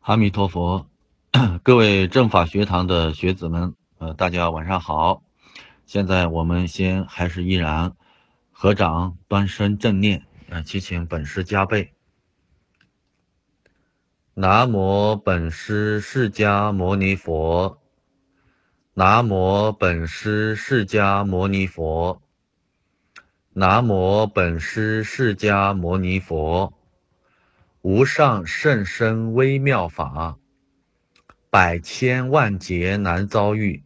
阿弥陀佛，各位正法学堂的学子们，大家晚上好。现在我们还是依然合掌端身正念，祈请本师加被。南无本师释迦牟尼佛，南无本师释迦牟尼佛，南无本师释迦牟尼佛。无上甚深微妙法，百千万劫难遭遇。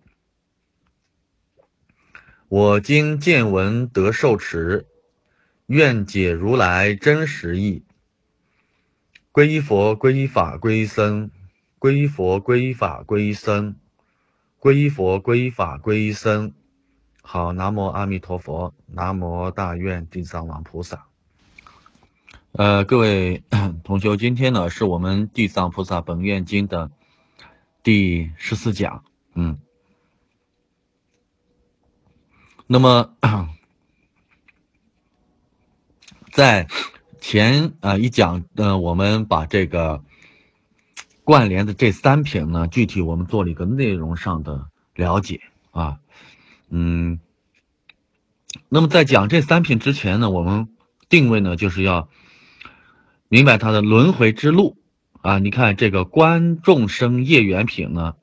我今见闻得受持，愿解如来真实义。皈依佛，皈依法，皈依僧；皈依佛，皈依法，皈依僧；皈依佛，皈依法，皈依僧。好，南无阿弥陀佛，南无大愿地藏王菩萨。各位同学，今天呢是我们《地藏菩萨本愿经》的第14讲。那么在前一讲我们把这个贯联的这3品呢，具体我们做了一个内容上的了解啊。那么在讲这3品之前呢，我们定位呢就是要明白它的轮回之路啊。你看这个观众生业缘品呢，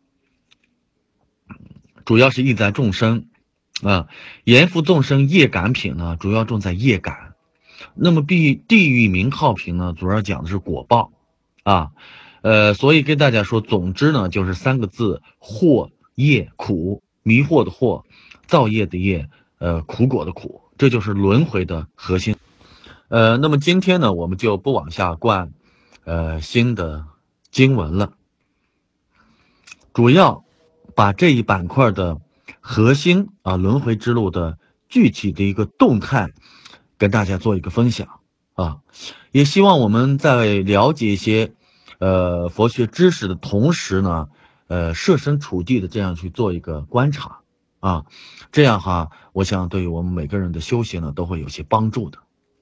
主要是意在众生啊；严复众生业感品呢，主要重在业感。那么地狱名号品呢，主要讲的是果报啊。所以跟大家说，总之呢就是3个字：惑业苦。迷惑的惑，造业的业，苦果的苦，这就是轮回的核心。那么今天呢，我们就不往下灌新的经文了，主要把这一板块的核心啊，轮回之路的具体的一个动态跟大家做一个分享啊。也希望我们在了解一些佛学知识的同时呢，设身处地的这样去做一个观察啊，这样哈，我想对于我们每个人的修行呢都会有些帮助的。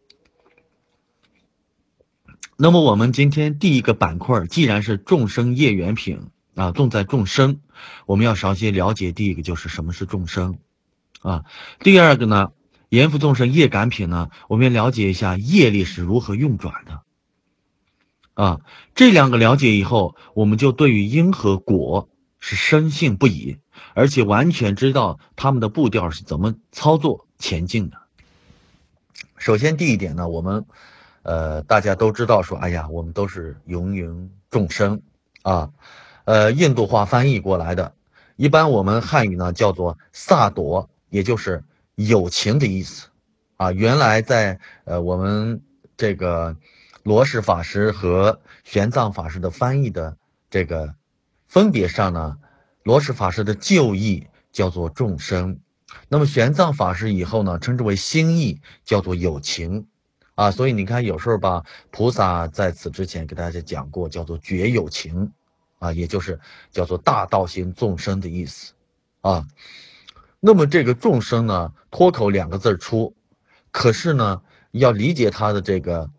那么我们今天第一个板块既然是众生业缘品啊，重在众生，我们要稍些了解第一个就是什么是众生啊。第二个呢，严复众生业感品呢，我们要了解一下业力是如何运转的啊。这2个了解以后，我们就对于因和果是深信不疑，而且完全知道他们的步调是怎么操作前进的。首先第一点呢，我们大家都知道说，哎呀，我们都是芸芸众生啊，印度话翻译过来的，一般我们汉语呢叫做萨朵，也就是有情的意思啊。原来在我们这个罗什法师和玄奘法师的翻译的这个分别上呢，罗什法师的旧译叫做众生，那么玄奘法师以后呢称之为新译，叫做有情啊。所以你看有时候吧，菩萨在此之前给大家讲过，叫做觉有情啊，也就是叫做大道心众生的意思啊。那么这个众生呢，脱口2个字出，可是呢要理解它的这个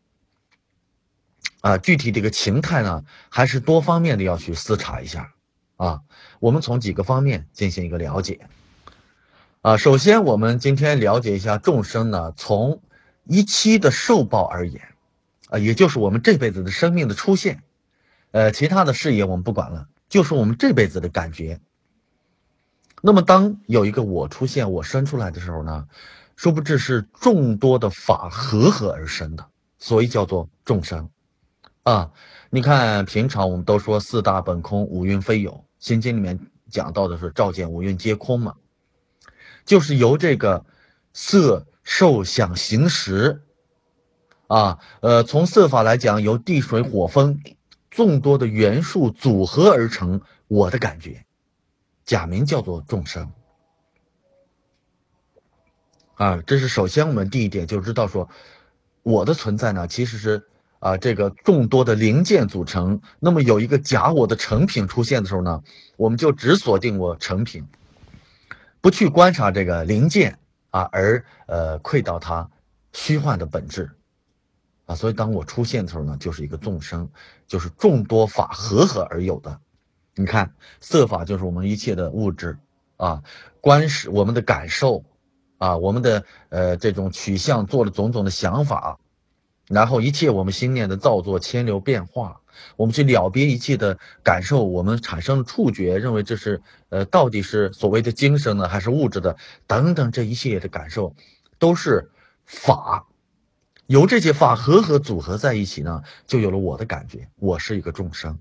具体这个情态呢，还是多方面的要去思查一下啊。我们从几个方面进行一个了解啊。首先我们今天了解一下众生呢，从一期的受报而言啊，也就是我们这辈子的生命的出现，其他的事业我们不管了，就是我们这辈子的感觉。那么当有一个我出现，我生出来的时候呢，殊不知是众多的法合而生的，所以叫做众生啊。你看平常我们都说4大本空，五蕴非有，心经里面讲到的是照见五蕴皆空嘛，就是由这个色受想行识啊，从色法来讲，由地水火风众多的元素组合而成我的感觉，假名叫做众生啊。这是首先我们第一点就知道说，我的存在呢其实是这个众多的零件组成。那么有一个假我的成品出现的时候呢，我们就只锁定我成品，不去观察这个零件啊，而窥到它虚幻的本质啊，所以当我出现的时候呢，就是一个众生，就是众多法合合而有的。你看，色法就是我们一切的物质啊，观是我们的感受啊，我们的这种取向做了种种的想法，然后一切我们心念的造作牵流变化，我们去了别一切的感受，我们产生了触觉，认为这是到底是所谓的精神呢，还是物质的等等，这一系列的感受都是法。由这些法合合组合在一起呢，就有了我的感觉，我是一个众生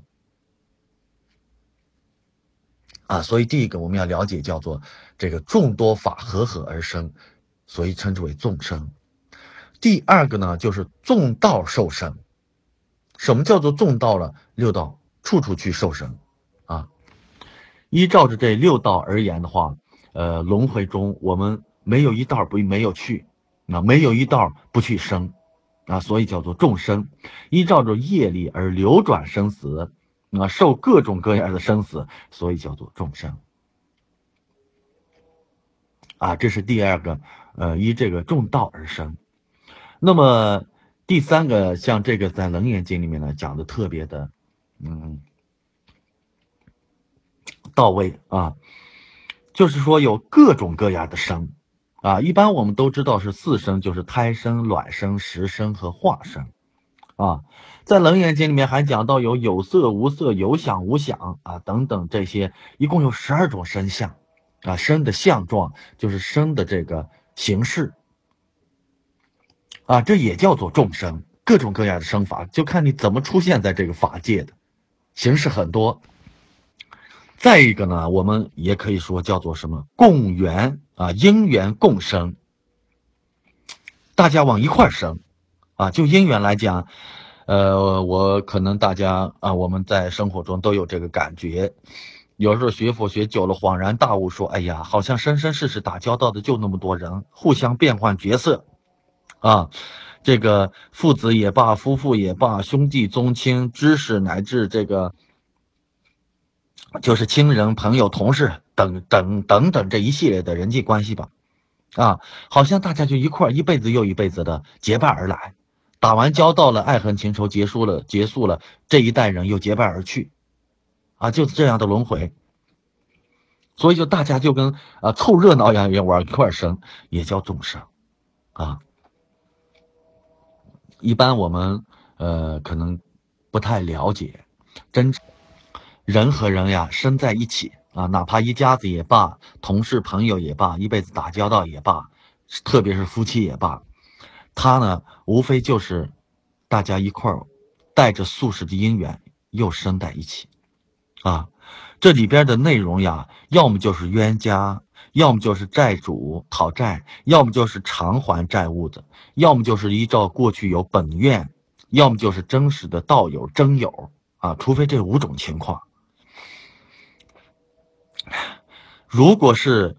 啊。所以第一个我们要了解叫做这个众多法合合而生，所以称之为众生。第二个呢，就是众道受生。什么叫做众道呢？六道处处去受生啊。依照着这六道而言的话，轮回中我们没有一道不没有去，啊，没有一道不去生。啊，所以叫做众生，依照着业力而流转生死，啊，受各种各样的生死，所以叫做众生。啊，这是第二个，依这个众道而生。那么第三个，像这个在《楞严经》里面呢讲的特别的，到位啊，就是说有各种各样的生。啊，一般我们都知道是四生，就是胎生、卵生、识生和化生。啊，在《楞严经》里面还讲到有色无色、有想无想啊等等这些，一共有12种身相，啊，身的相状就是身的这个形式，啊，这也叫做众生，各种各样的生法，就看你怎么出现在这个法界的形式很多。再一个呢，我们也可以说叫做什么共缘啊，因缘共生，大家往一块儿生。啊，就因缘来讲，我可能大家啊，我们在生活中都有这个感觉。有时候学佛学久了，恍然大悟，说：“哎呀，好像生生世世打交道的就那么多人，互相变换角色，啊，这个父子也罢，夫妇也罢，兄弟宗亲、知识乃至这个就是亲人、朋友、同事等这一系列的人际关系吧，啊，好像大家就一块儿一辈子又一辈子的结伴而来。”打完交道了，爱恨情仇结束了，这一代人又结伴而去，啊，就是这样的轮回。所以就大家就跟凑热闹一样往一块生，也叫众生啊。一般我们可能不太了解，人和人呀生在一起啊，哪怕一家子也罢，同事朋友也罢，一辈子打交道也罢，特别是夫妻也罢。他呢，无非就是大家一块儿带着宿世的因缘又生在一起，啊，这里边的内容呀，要么就是冤家，要么就是债主讨债，要么就是偿还债务的，要么就是依照过去有本愿，要么就是真实的道友真友啊，除非这5种情况。如果是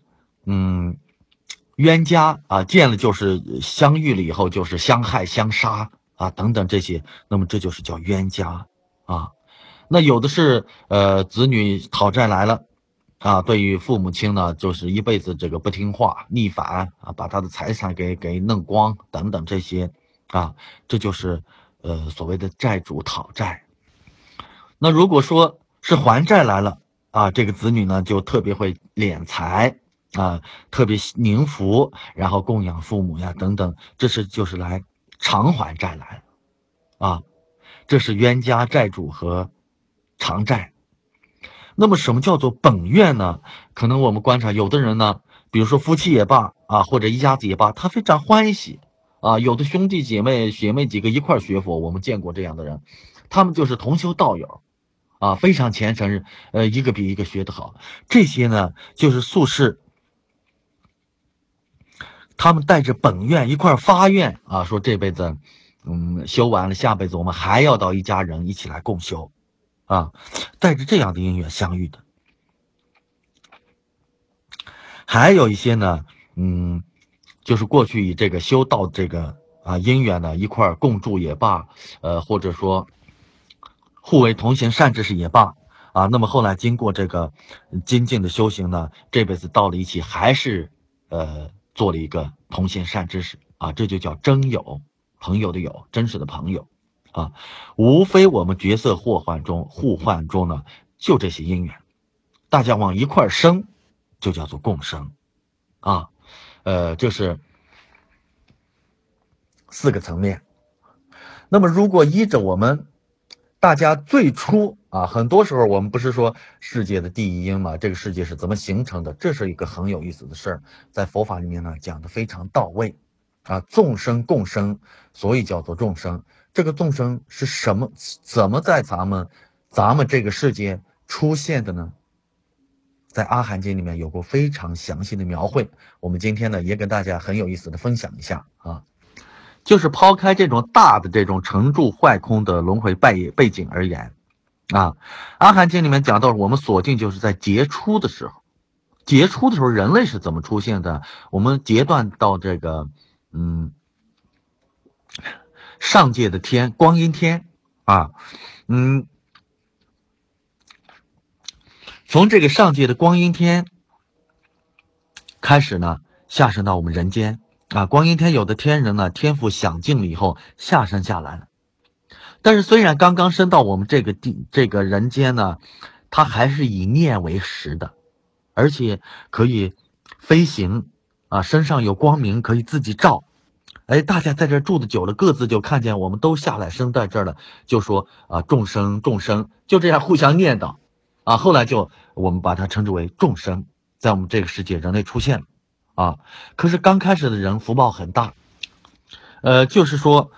冤家啊，见了就是相遇了以后就是相害相杀啊等等这些，那么这就是叫冤家啊。那有的是子女讨债来了啊，对于父母亲呢就是一辈子这个不听话逆反啊，把他的财产给弄光等等这些啊，这就是所谓的债主讨债。那如果说是还债来了啊，这个子女呢就特别会敛财啊，特别宁福，然后供养父母呀等等，这是就是来偿还债来了啊，这是冤家债主和偿债。那么什么叫做本愿呢？可能我们观察有的人呢，比如说夫妻也罢啊，或者一家子也罢，他非常欢喜啊，有的兄弟姐妹几个一块学佛，我们见过这样的人，他们就是同修道友啊，非常虔诚，一个比一个学得好。这些呢，就是宿世，他们带着本愿一块发愿啊，说这辈子，修完了，下辈子我们还要到一家人一起来共修，啊，带着这样的因缘相遇的。还有一些呢，就是过去以这个修道这个因缘呢一块共住也罢，或者说互为同行善知识也罢啊，那么后来经过这个精进的修行呢，这辈子到了一起还是做了一个同行善知识啊，这就叫真友朋友的友，真实的朋友啊，无非我们角色互换中呢，就这些因缘，大家往一块生，就叫做共生啊。这是4个层面。那么如果依着我们大家最初啊，很多时候我们不是说世界的第一因嘛，这个世界是怎么形成的，这是一个很有意思的事儿，在佛法里面呢讲的非常到位啊。众生共生，所以叫做众生。这个众生是什么？怎么在咱们这个世界出现的呢？在阿含经里面有过非常详细的描绘，我们今天呢也跟大家很有意思的分享一下啊。就是抛开这种大的这种成住坏空的轮回背景而言啊，阿含经里面讲到我们锁定就是在劫初的时候，人类是怎么出现的？我们截断到这个上界的天，光阴天啊，从这个上界的光阴天开始呢，下生到我们人间啊。光阴天有的天人呢，天赋享尽了以后下生下来了。但是虽然刚刚升到我们这个人间呢，它还是以念为食的，而且可以飞行啊，身上有光明可以自己照。哎，大家在这住的久了，各自就看见我们都下来生在这儿了，就说啊众生众生，就这样互相念叨啊。后来就我们把它称之为众生，在我们这个世界人类出现了啊。可是刚开始的人福报很大，就是说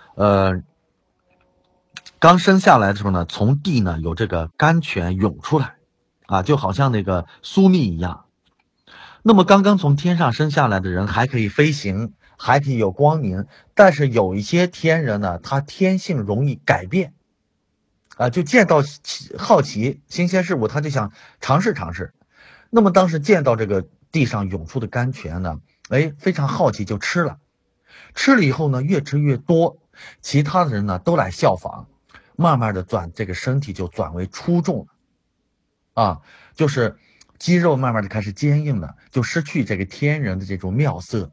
刚生下来的时候呢，从地呢有这个甘泉涌出来啊，就好像那个苏蜜一样。那么刚刚从天上生下来的人还可以飞行，还可以有光明，但是有一些天人呢，他天性容易改变啊，就见到好奇新鲜事物，他就想尝试尝试。那么当时见到这个地上涌出的甘泉呢，哎，非常好奇就吃了，吃了以后呢，越吃越多，其他的人呢都来效仿，慢慢的这个身体就转为粗重了啊，就是肌肉慢慢的开始坚硬了，就失去这个天人的这种妙色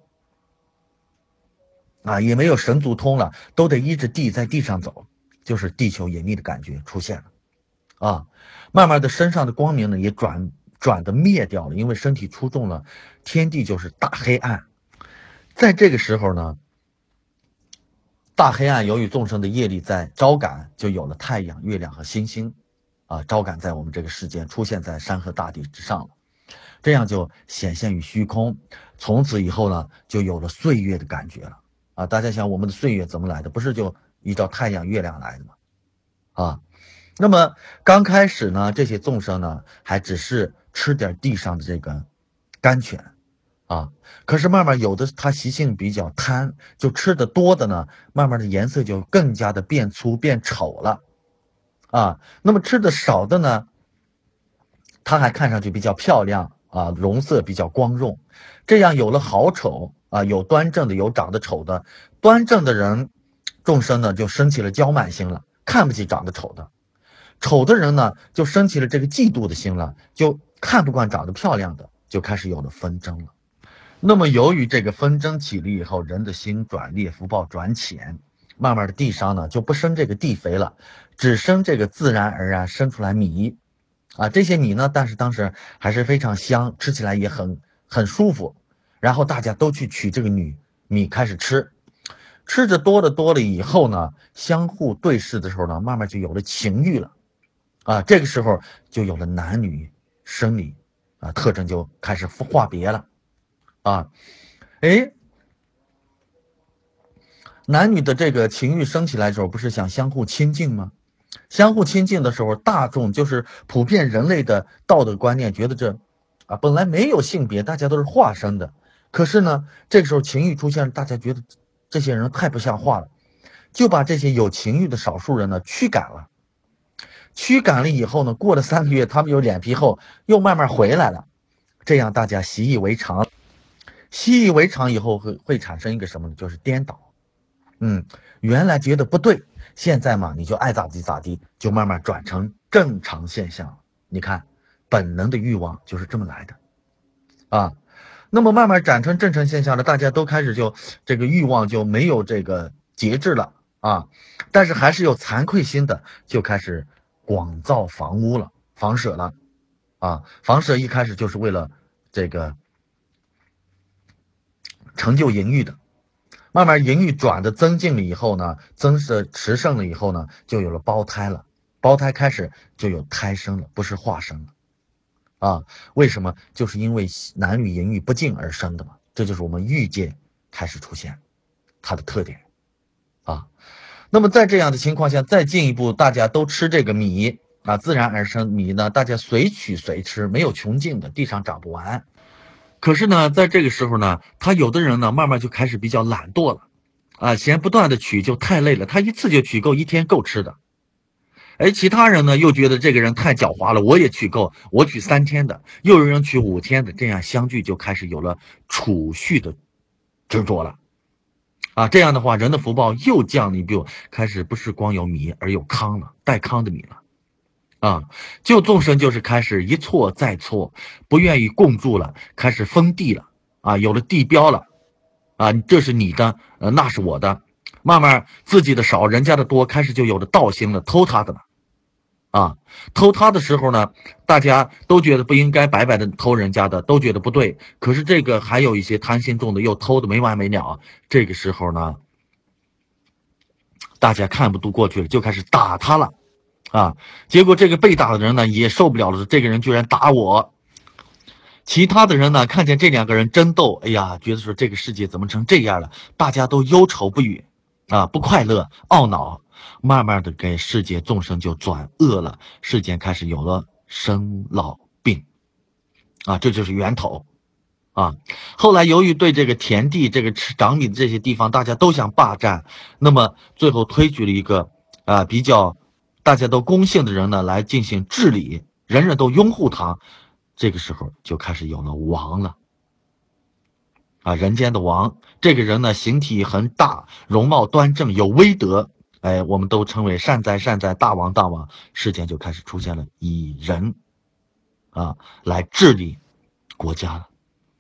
啊，也没有神足通了，都得依着地在地上走，就是地球引力的感觉出现了啊。慢慢的身上的光明呢也转的灭掉了，因为身体出重了，天地就是大黑暗。在这个时候呢，大黑暗由于众生的业力在招感，就有了太阳、月亮和星星啊，招感在我们这个世间，出现在山河大地之上了，这样就显现于虚空。从此以后呢，就有了岁月的感觉了啊。大家想，我们的岁月怎么来的？不是就依照太阳、月亮来的吗？啊，那么刚开始呢，这些众生呢，还只是吃点地上的这个甘泉啊，可是慢慢有的他习性比较贪，就吃的多的呢，慢慢的颜色就更加的变粗变丑了啊。那么吃的少的呢，它还看上去比较漂亮啊，容色比较光润，这样有了好丑啊，有端正的，有长得丑的。端正的人，众生呢就生起了骄慢心了，看不起长得丑的；丑的人呢就生起了这个嫉妒的心了，就看不惯长得漂亮的，就开始有了纷争了。那么由于这个纷争起了以后，人的心转劣，福报转浅，慢慢的地上呢就不生这个地肥了，只生这个自然而然生出来米啊。这些米呢，但是当时还是非常香，吃起来也很舒服。然后大家都去取这个米开始吃，吃着多了以后呢，相互对视的时候呢，慢慢就有了情欲了啊。这个时候就有了男女生理啊特征就开始化别了啊。哎，男女的这个情欲升起来的时候，不是想相互亲近吗？相互亲近的时候，大众就是普遍人类的道德观念，觉得这啊本来没有性别，大家都是化生的。可是呢，这个时候情欲出现，大家觉得这些人太不像话了，就把这些有情欲的少数人呢驱赶了。驱赶了以后呢，过了3个月，他们有脸皮厚，又慢慢回来了。这样大家习以为常，习以为常以后会产生一个什么呢？就是颠倒。原来觉得不对，现在嘛，你就爱咋地咋地，就慢慢转成正常现象。你看，本能的欲望就是这么来的啊。那么慢慢转成正常现象了，大家都开始就这个欲望就没有这个节制了啊，但是还是有惭愧心的，就开始广造房屋了，房舍了啊。房舍一开始就是为了这个成就淫欲的，慢慢淫欲转的增进了以后呢，持盛了以后呢，就有了胞胎了，胞胎开始就有胎生了，不是化生了啊。为什么？就是因为男女淫欲不敬而生的嘛，这就是我们欲界开始出现它的特点啊。那么在这样的情况下，再进一步，大家都吃这个米啊，自然而生米呢，大家随取随吃，没有穷尽的，地上长不完。可是呢，在这个时候呢，他有的人呢，慢慢就开始比较懒惰了，啊，嫌不断的取就太累了，他一次就取够，一天够吃的。而其他人呢，又觉得这个人太狡猾了，我也取够，我取3天的，又有人取5天的，这样相聚就开始有了储蓄的执着了。啊，这样的话，人的福报又降临，就开始不是光有米，而有糠了，带糠的米了。啊，就众生就是开始一错再错，不愿意共住了，开始封地了。啊，有了地标了。啊，这是你的，那是我的。慢慢自己的少，人家的多，开始就有了盗心了，偷他的了。啊，偷他的时候呢，大家都觉得不应该白白的偷人家的，都觉得不对。可是这个还有一些贪心重的，又偷的没完没了。这个时候呢，大家看不度过去了，就开始打他了。啊，结果这个被打的人呢也受不了了，这个人居然打我。其他的人呢看见这2个人争斗，哎呀，觉得说这个世界怎么成这样了？大家都忧愁不语，啊，不快乐，懊恼。慢慢的给世界众生就转恶了，世间开始有了生老病。啊，这就是源头。啊，后来由于对这个田地、这个长米的这些地方，大家都想霸占，那么最后推举了一个比较大家都公信的人呢来进行治理，人人都拥护他。这个时候就开始有了王了。啊，人间的王，这个人呢形体很大，容貌端正，有威德，哎，我们都称为善哉善哉，大王大王。世间就开始出现了以人啊来治理国家了。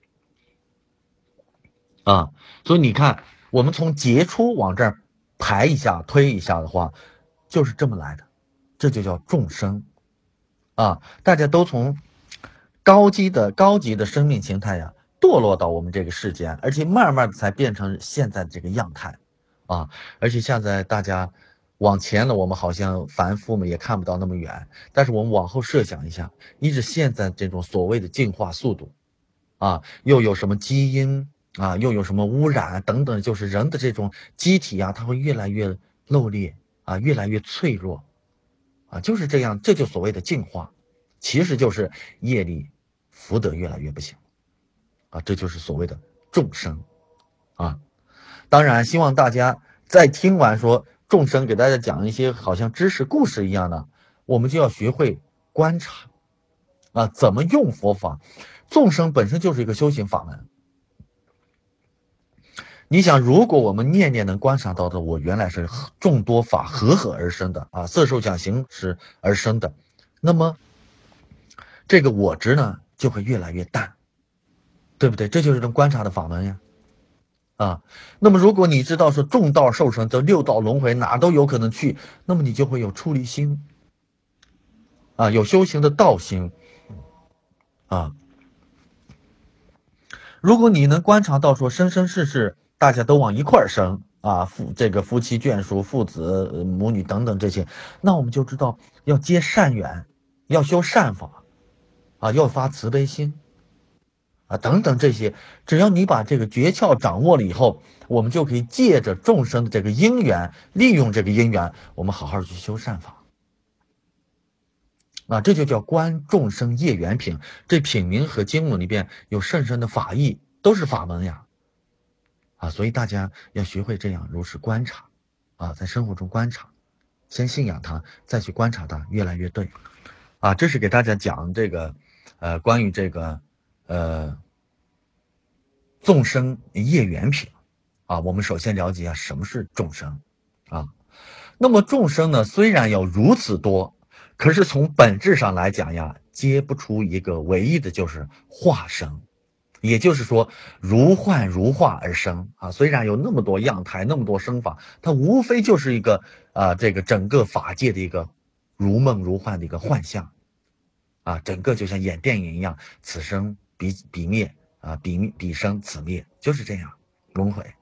啊，所以你看，我们从杰出往这儿排一下、推一下的话，就是这么来的，这就叫众生。啊，大家都从高级的生命形态呀，堕落到我们这个世间，而且慢慢的才变成现在的这个样态。啊，而且现在大家往前了，我们好像凡夫们也看不到那么远，但是我们往后设想一下，依着现在这种所谓的进化速度，啊，又有什么基因啊，又有什么污染等等，就是人的这种机体啊，它会越来越漏裂啊，越来越脆弱啊，就是这样，这就所谓的进化，其实就是业力福德越来越不行啊，这就是所谓的众生啊。当然，希望大家在听完说众生给大家讲一些好像知识故事一样的，我们就要学会观察啊，怎么用佛法。众生本身就是一个修行法门。你想，如果我们念念能观察到的，我原来是众多法合合而生的啊，色受想行识而生的，那么这个我执呢就会越来越淡，对不对？这就是一种观察的法门呀。啊，那么如果你知道说众道受生，这6道轮回哪都有可能去，那么你就会有出离心啊，有修行的道心啊。如果你能观察到说生生世世大家都往一块儿生啊，夫妻眷属、父子母女等等这些，那我们就知道要结善缘，要修善法啊，要发慈悲心啊，等等这些，只要你把这个诀窍掌握了以后，我们就可以借着众生的这个因缘，利用这个因缘，我们好好去修善法啊，这就叫观众生业缘品。这品名和经文里边有甚深的法义，都是法门呀。啊，所以大家要学会这样如实观察啊，在生活中观察，先信仰它，再去观察它，越来越对啊。这是给大家讲这个关于这个众生业缘品啊。我们首先了解一下什么是众生啊。那么众生呢，虽然有如此多，可是从本质上来讲呀，皆不出一个唯一的就是化生也就是说，如幻如化而生啊。虽然有那么多样态，那么多生法，它无非就是一个这个整个法界的一个如梦如幻的一个幻象啊，整个就像演电影一样，此生彼灭啊，彼生此灭，就是这样轮回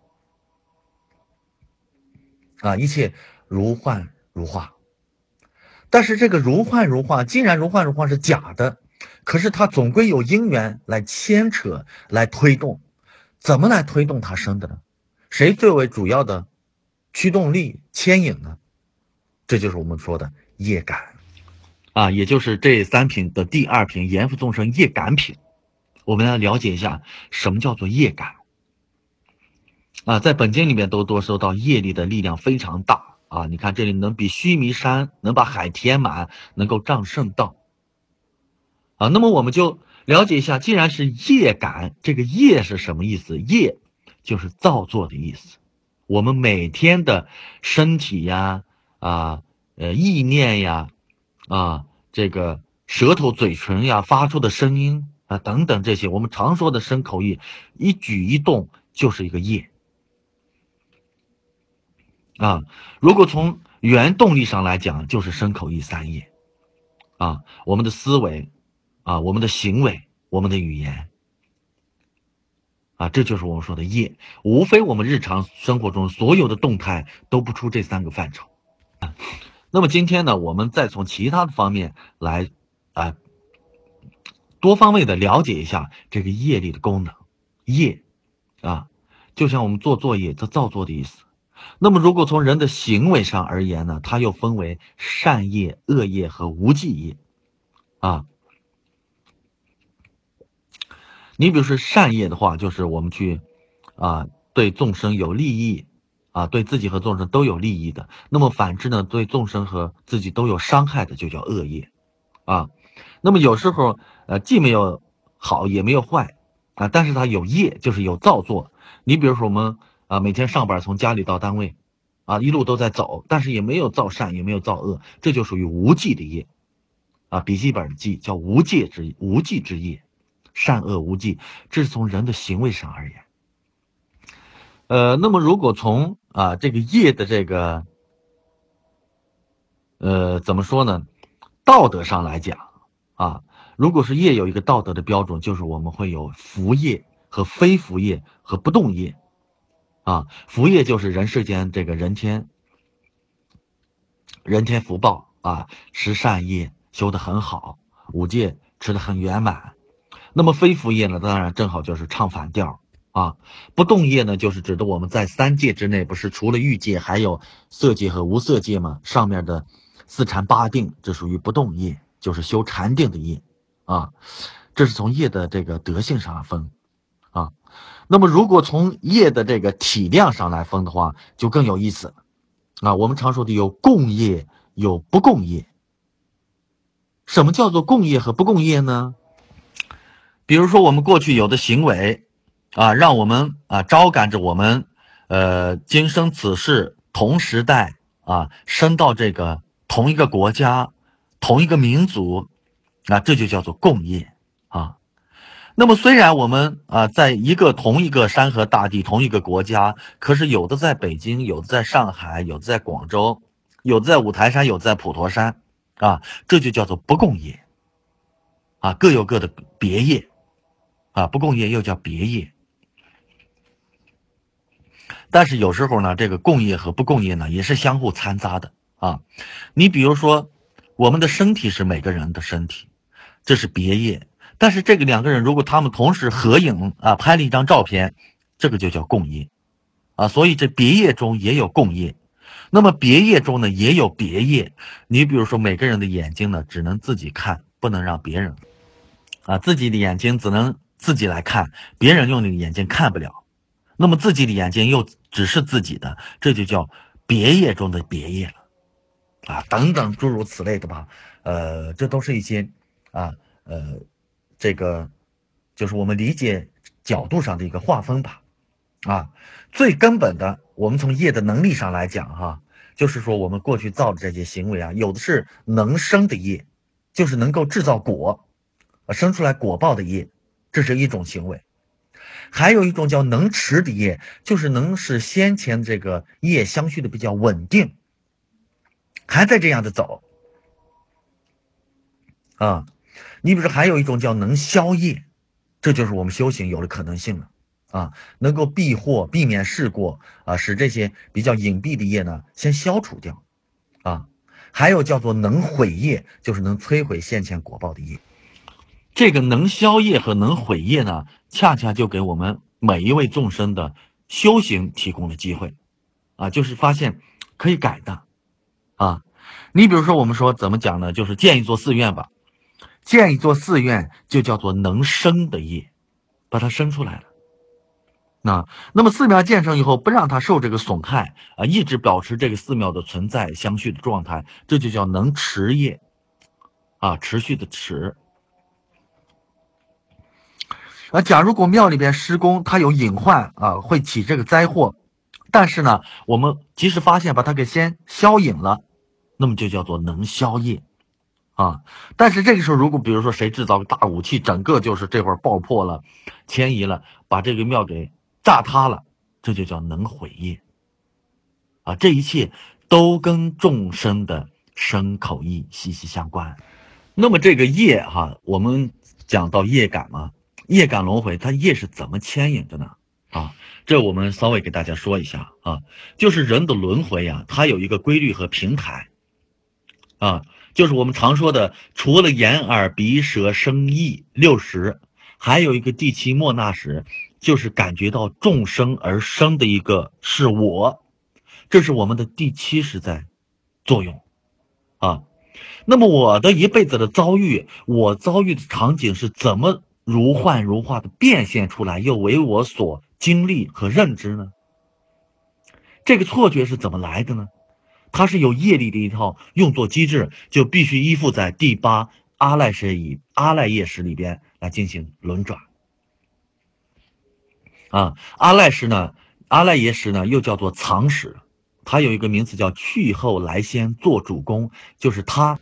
啊，一切如幻如化。但是这个如幻如化，既然如幻如化是假的，可是它总归有因缘来牵扯、来推动。怎么来推动它生的呢？谁最为主要的驱动力、牵引呢？这就是我们说的业感啊，也就是这3品的第2品阎浮众生业感品。我们来了解一下什么叫做业感啊，在本经里面都说到业力的力量非常大啊，你看这里能比须弥山，能把海填满，能够障圣道啊。那么我们就了解一下，既然是业感，这个业是什么意思？业就是造作的意思。我们每天的身体呀，意念呀，这个舌头、嘴唇呀发出的声音啊等等这些，我们常说的身口意，一举一动就是一个业啊。如果从原动力上来讲，就是身口意3业啊，我们的思维啊，我们的行为，我们的语言啊，这就是我们说的业。无非我们日常生活中所有的动态都不出这3个范畴。那么今天呢，我们再从其他的方面来多方位的了解一下这个业力的功能。业啊，就像我们做作业，它造作的意思。那么如果从人的行为上而言呢，它又分为善业、恶业和无记业啊。你比如说善业的话，就是我们去对众生有利益啊，对自己和众生都有利益的。那么反之呢，对众生和自己都有伤害的，就叫恶业啊。那么有时候既没有好也没有坏啊，但是它有业，就是有造作。你比如说我们每天上班从家里到单位啊，一路都在走，但是也没有造善，也没有造恶，这就属于无记的业啊。笔记本的记叫无记之业，善恶无记，这是从人的行为上而言。那么如果从这个业的这个怎么说呢？道德上来讲啊，如果是业有一个道德的标准，就是我们会有福业和非福业和不动业啊。福业就是人世间这个人天福报啊，持善业修得很好，五戒持得很圆满。那么非福业呢，当然正好就是唱反调啊。不动业呢，就是指的我们在3界之内，不是除了欲界还有色界和无色界吗？上面的4禅8定，这属于不动业，就是修禅定的业啊。这是从业的这个德性上分啊。那么如果从业的这个体量上来分的话，就更有意思啊。我们常说的有共业，有不共业。什么叫做共业和不共业呢？比如说我们过去有的行为让我们招感着我们今生此世同时代生到这个同一个国家同一个民族这就叫做共业啊。那么虽然我们在同一个山河大地同一个国家，可是有的在北京，有的在上海，有的在广州，有的在五台山，有的在普陀山这就叫做不共业各有各的别业不共业又叫别业。但是有时候呢，这个共业和不共业呢也是相互掺杂的你比如说我们的身体是每个人的身体，这是别业。但是这个2个人如果他们同时合影拍了一张照片，这个就叫共业所以这别业中也有共业。那么别业中呢也有别业。你比如说每个人的眼睛呢只能自己看，不能让别人自己的眼睛只能自己来看，别人用的眼睛看不了。那么自己的眼睛又只是自己的，这就叫别业中的别业了等等诸如此类的吧。这都是一些这个就是我们理解角度上的一个划分吧最根本的，我们从业的能力上来讲就是说我们过去造的这些行为有的是能生的业，就是能够制造果生出来果报的业，这是一种行为还有一种叫能持的业，就是能使先前这个业相续的比较稳定，还在这样的走啊。你比如说还有一种叫能消业，这就是我们修行有了可能性了啊，能够避祸、避免事过啊，使这些比较隐蔽的业呢先消除掉啊。还有叫做能毁业，就是能摧毁先前果报的业。这个能消业和能毁业呢，恰恰就给我们每一位众生的修行提供了机会啊，就是发现可以改的啊。你比如说我们说怎么讲呢，就是建一座寺院吧，建一座寺院就叫做能生的业，把它生出来了。那么寺庙建成以后，不让它受这个损害啊，一直保持这个寺庙的存在相续的状态，这就叫能持业啊，持续的持。假如果庙里边施工它有隐患啊，会起这个灾祸，但是呢，我们及时发现，把它给先消隐了，那么就叫做能消业啊。但是这个时候，如果比如说谁制造个大武器，整个就是这会儿爆破了、迁移了，把这个庙给炸塌了，这就叫能毁业啊。这一切都跟众生的身口意息息相关。那么这个业我们讲到业感嘛，业感轮回，它业是怎么牵引的呢？这我们稍微给大家说一下啊，就是人的轮回呀，它有一个规律和平台啊，就是我们常说的，除了眼耳鼻舌身意60，还有一个第七莫那识，就是感觉到众生而生的一个是我，这是我们的第七识在作用啊。那么我的一辈子的遭遇，我遭遇的场景是怎么如幻如化的变现出来，又为我所经历和认知呢？这个错觉是怎么来的呢？它是有业力的一套运作机制，就必须依附在第8阿赖耶识里边来进行轮转啊。阿赖耶识呢又叫做藏识，它有一个名词叫去后来先做主公，就是它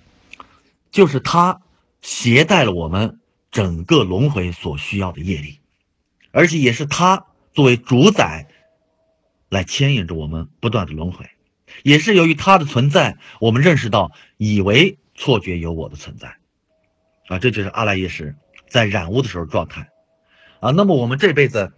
携带了我们整个轮回所需要的业力，而且也是它作为主宰来牵引着我们不断的轮回。也是由于它的存在，我们认识到以为错觉有我的存在啊，这就是阿赖耶识在染污的时候状态啊。那么我们这辈子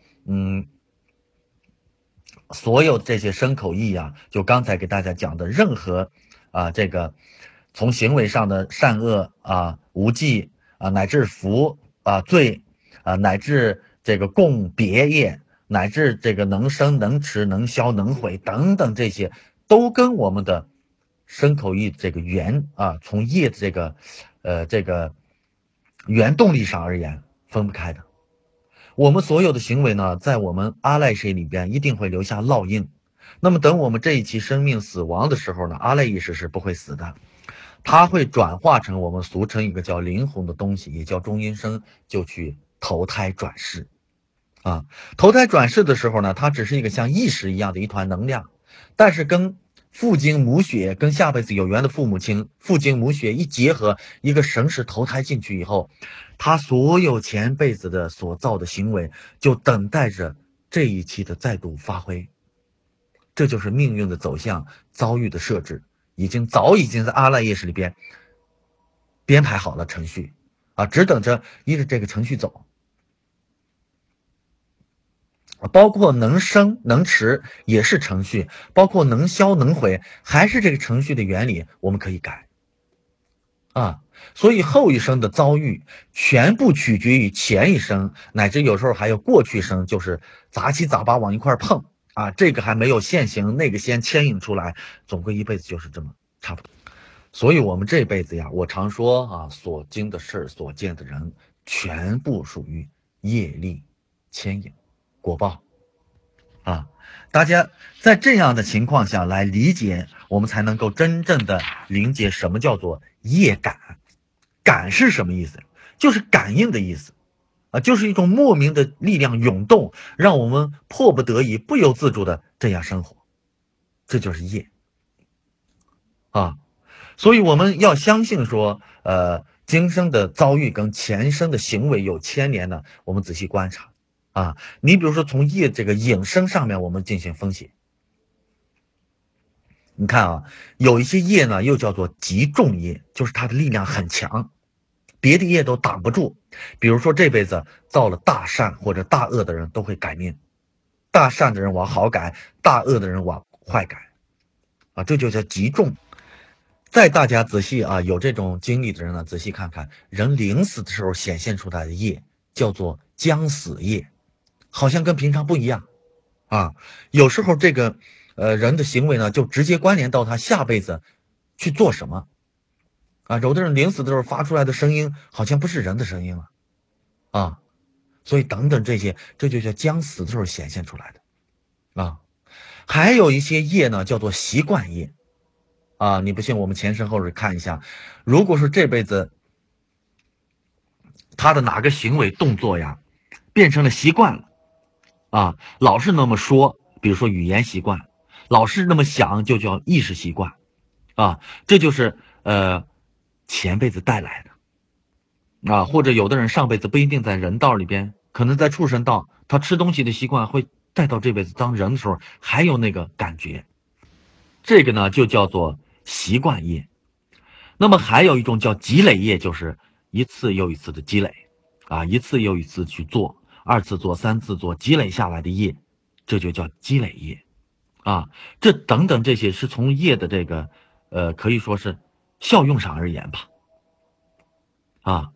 所有这些身口意就刚才给大家讲的任何这个从行为上的善恶无记乃至福罪乃至这个共别业，乃至这个能生能持能消能毁等等，这些都跟我们的身口意这个从业的这个原动力上而言分不开的。我们所有的行为呢，在我们阿赖识里边一定会留下烙印。那么等我们这一期生命死亡的时候呢，阿赖意识是不会死的，它会转化成我们俗称一个叫灵魂的东西，也叫中阴身，就去投胎转世投胎转世的时候呢，它只是一个像意识一样的一团能量，但是跟父精母血，跟下辈子有缘的父母亲父精母血一结合，一个神识投胎进去以后，他所有前辈子的所造的行为就等待着这一期的再度发挥。这就是命运的走向，遭遇的设置，早已经在阿赖耶识里边编排好了程序只等着依着这个程序走。包括能生能持也是程序，包括能消能毁还是这个程序的原理，我们可以改所以后一生的遭遇全部取决于前一生，乃至有时候还有过去生，就是杂七杂八往一块碰这个还没有现行，那个先牵引出来，总归一辈子就是这么差不多。所以我们这辈子我常说所经的事所见的人全部属于业力牵引果报大家在这样的情况下来理解，我们才能够真正的理解什么叫做业感。感是什么意思？就是感应的意思就是一种莫名的力量涌动，让我们迫不得已不由自主的这样生活，这就是业所以我们要相信说今生的遭遇跟前生的行为有牵连呢，我们仔细观察啊。你比如说从业这个引申上面，我们进行分析。你看啊，有一些业呢，又叫做极重业，就是它的力量很强，别的业都挡不住。比如说这辈子造了大善或者大恶的人都会改命，大善的人往好改，大恶的人往坏改，啊，这就叫极重。再大家仔细啊，有这种经历的人呢，仔细看看，人临死的时候显现出来的业叫做将死业，好像跟平常不一样啊。有时候这个人的行为呢，就直接关联到他下辈子去做什么啊。有的人临死的时候发出来的声音好像不是人的声音了啊，所以等等这些，这就叫将死的时候显现出来的啊。还有一些业呢，叫做习惯业啊。你不信，我们前身后世看一下，如果说这辈子他的哪个行为动作呀，变成了习惯了啊，老是那么说，比如说语言习惯，老是那么想，就叫意识习惯啊，这就是前辈子带来的啊。或者有的人上辈子不一定在人道里边，可能在畜生道，他吃东西的习惯会带到这辈子当人的时候还有那个感觉，这个呢就叫做习惯业。那么还有一种叫积累业，就是一次又一次的积累啊，一次又一次去做，二次做，三次做，积累下来的业，这就叫积累业啊。这等等这些是从业的这个可以说是效用上而言吧啊。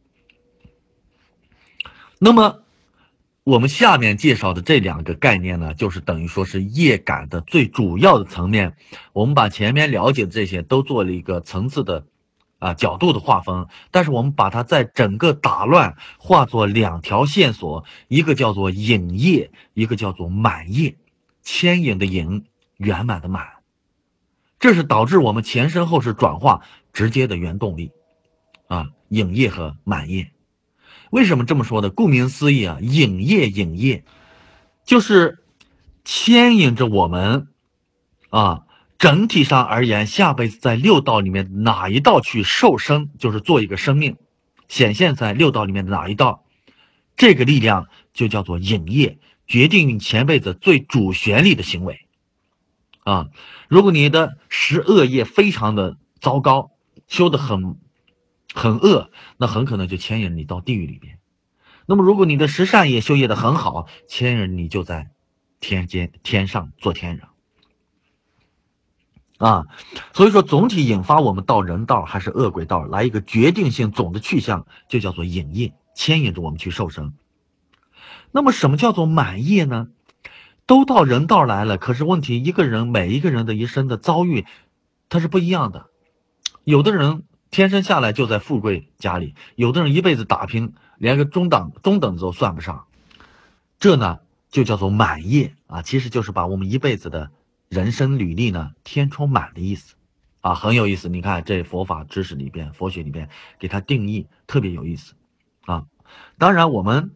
那么我们下面介绍的这两个概念呢，就是等于说是业感的最主要的层面。我们把前面了解的这些都做了一个层次的角度的划分，但是我们把它在整个打乱化作两条线索，一个叫做引业，一个叫做满业。牵引的引，圆满的满，这是导致我们前身后世转化直接的原动力啊，引业和满业。为什么这么说呢？顾名思义啊，引业就是牵引着我们啊，整体上而言，下辈子在六道里面哪一道去受生，就是做一个生命，显现在六道里面的哪一道，这个力量就叫做引业，决定你前辈子最主旋律的行为啊。如果你的十恶业非常的糟糕，修得很恶，那很可能就牵引你到地狱里边。那么如果你的十善业修业的很好，牵引你就在天上做天人啊。所以说总体引发我们到人道还是恶鬼道来一个决定性总的去向，就叫做引业，牵引着我们去受生。那么什么叫做满业呢？都到人道来了，可是问题每一个人的一生的遭遇它是不一样的。有的人天生下来就在富贵家里，有的人一辈子打拼连个中等子都算不上，这呢就叫做满业啊，其实就是把我们一辈子的人生履历呢填充满的意思啊，很有意思。你看这佛法知识里边，佛学里边给它定义特别有意思啊。当然我们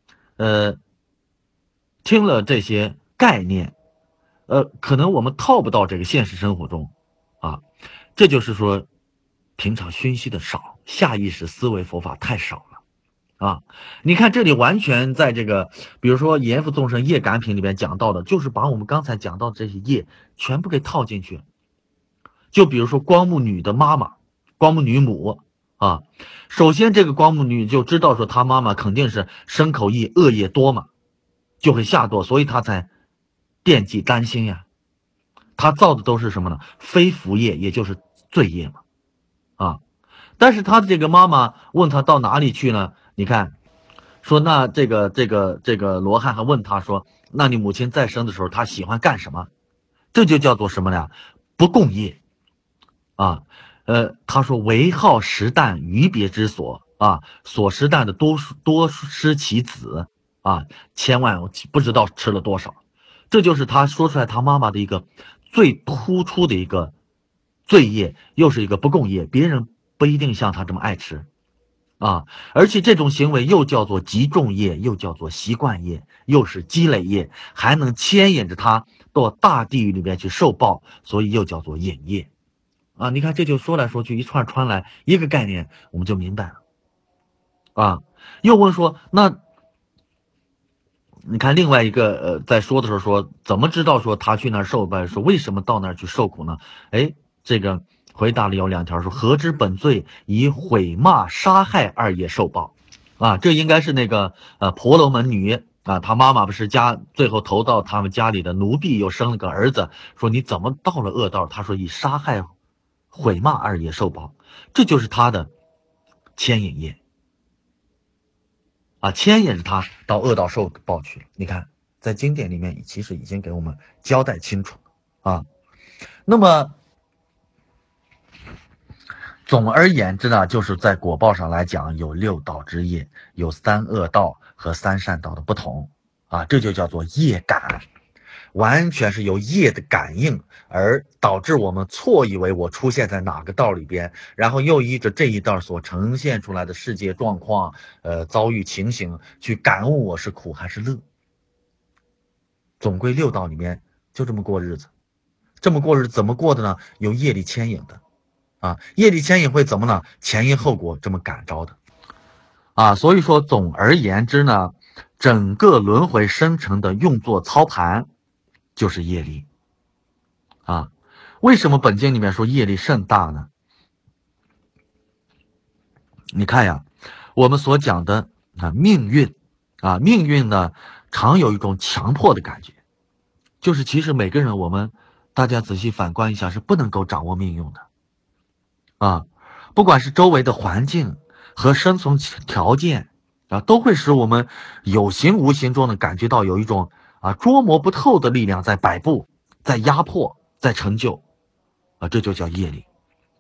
听了这些概念，可能我们套不到这个现实生活中啊，这就是说平常熏习的少，下意识思维佛法太少了啊。你看这里完全在这个比如说阎浮众生业感品里边讲到的，就是把我们刚才讲到的这些业全部给套进去。就比如说光目女的妈妈，光目女母啊，首先这个光目女就知道说她妈妈肯定是身口意恶业多嘛，就会下堕，所以她才惦记担心呀。她造的都是什么呢？非福业，也就是罪业嘛啊。但是她的这个妈妈问她到哪里去呢？你看说那这个罗汉还问他说，那你母亲在生的时候她喜欢干什么？这就叫做什么呢？不共业啊。他说唯好食啖于别之所啊，所食啖的多失其子啊，千万不知道吃了多少。这就是他说出来他妈妈的一个最突出的一个罪业，又是一个不共业，别人不一定像他这么爱吃啊。而且这种行为又叫做极重业，又叫做习惯业，又是积累业，还能牵引着他到大地狱里面去受报，所以又叫做引业啊。你看这就说来说去一串穿来，一个概念我们就明白了啊。又问说那你看另外一个在说的时候说，怎么知道说他去那儿受吧？说为什么到那儿去受苦呢？哎，这个回答里有2条，说何之本罪，以毁骂杀害二业受报。啊，这应该是那个婆罗门女啊，她妈妈不是最后投到他们家里的奴婢，又生了个儿子，说你怎么到了恶道？他说以杀害、毁骂二业受报，这就是他的牵引业啊，牵引着他到恶道受报去了。你看，在经典里面其实已经给我们交代清楚了啊。那么总而言之呢，就是在果报上来讲，有6道之业，有3恶道和3善道的不同啊，这就叫做业感，完全是由业的感应而导致我们错以为我出现在哪个道里边，然后又依着这一道所呈现出来的世界状况，遭遇情形去感悟我是苦还是乐。总归6道里面就这么过日子，这么过日子怎么过的呢？由业力牵引的。啊，业力牵引会怎么呢？前因后果这么感召的啊，所以说总而言之呢，整个轮回生成的用作操盘就是业力啊。为什么本经里面说业力甚大呢？你看呀，我们所讲的命运啊，命运呢常有一种强迫的感觉，就是其实每个人大家仔细反观一下是不能够掌握命运的。啊，不管是周围的环境和生存条件啊，都会使我们有形无形中的感觉到有一种捉摸不透的力量在摆布，在压迫，在成就啊，这就叫业力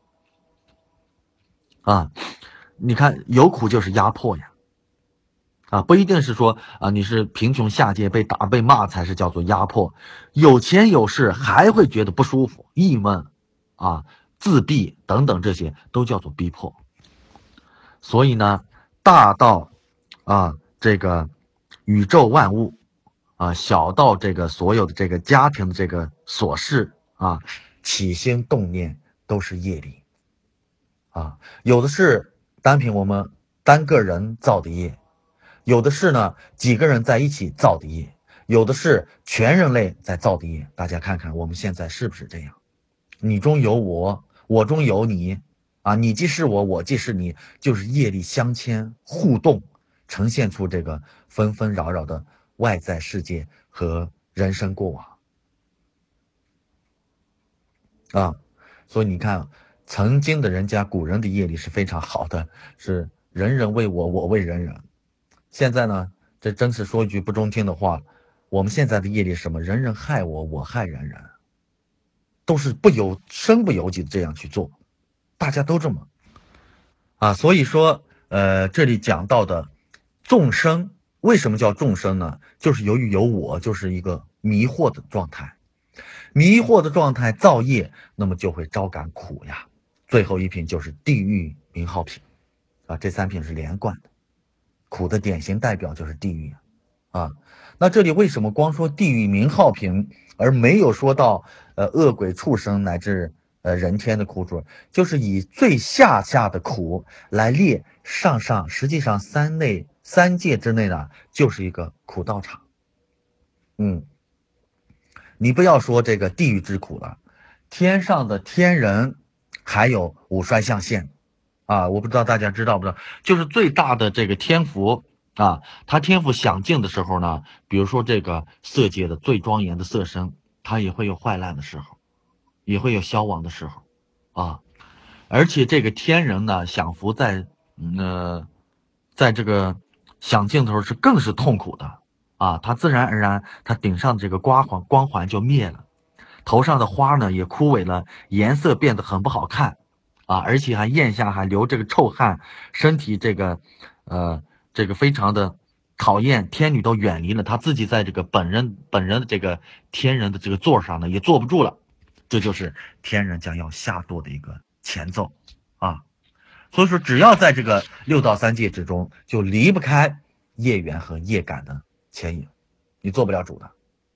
啊。你看，有苦就是压迫呀啊，不一定是说你是贫穷下界被打被骂才是叫做压迫，有钱有势还会觉得不舒服、郁闷啊。自闭等等，这些都叫做逼迫。所以呢，大到这个宇宙万物啊，小到这个所有的这个家庭的这个琐事啊，起心动念都是业力啊。有的是单凭我们单个人造的业，有的是呢几个人在一起造的业，有的是全人类在造的业。大家看看我们现在是不是这样？你中有我，我中有你啊，你既是我，我既是你，就是业力相牵互动，呈现出这个纷纷扰扰的外在世界和人生过往啊。所以你看，曾经的人家古人的业力是非常好的，是人人为我，我为人人。现在呢，这真是说一句不中听的话，我们现在的业力是什么？人人害我，我害人人，都是身不由己的这样去做，大家都这么所以说这里讲到的众生为什么叫众生呢？就是由于有我，就是一个迷惑的状态，迷惑的状态造业，那么就会招感苦呀。最后一品就是地狱名号品这3品是连贯的，苦的典型代表就是地狱那这里为什么光说地狱名号品，而没有说到恶鬼畜生乃至人天的苦主？就是以最下的苦来列上，实际上三界之内呢，就是一个苦道场。你不要说这个地狱之苦了，天上的天人还有五衰象限我不知道大家知道不知道，就是最大的这个天福他天赋享尽的时候呢，比如说这个色界的最庄严的色身，它也会有坏烂的时候，也会有消亡的时候而且这个天人呢，享福在这个享尽的时候更是痛苦的他自然而然他顶上这个光环就灭了，头上的花呢也枯萎了，颜色变得很不好看而且腋下还流这个臭汗，身体这个非常的讨厌，天女都远离了他，自己在这个本人的这个天人的这个座上呢也坐不住了，这就是天人将要下堕的一个前奏所以说只要在这个6道3界之中，就离不开业缘和业感的牵引，你做不了主的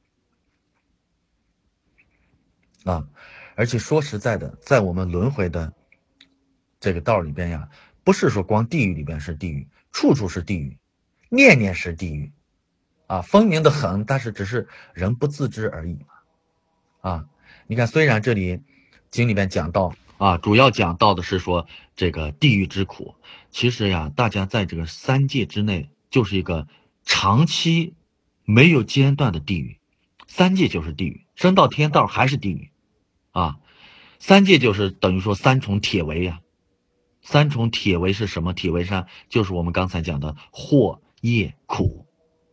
而且说实在的，在我们轮回的这个道里边呀，不是说光地狱里边是地狱，处处是地狱，念念是地狱分明的很，但是只是人不自知而已你看，虽然这里经里面讲到主要讲到的是说这个地狱之苦，其实呀，大家在这个三界之内就是一个长期没有间断的地狱，三界就是地狱，升到天道还是地狱三界就是等于说三重铁围三重铁围是什么？铁围上就是我们刚才讲的祸业苦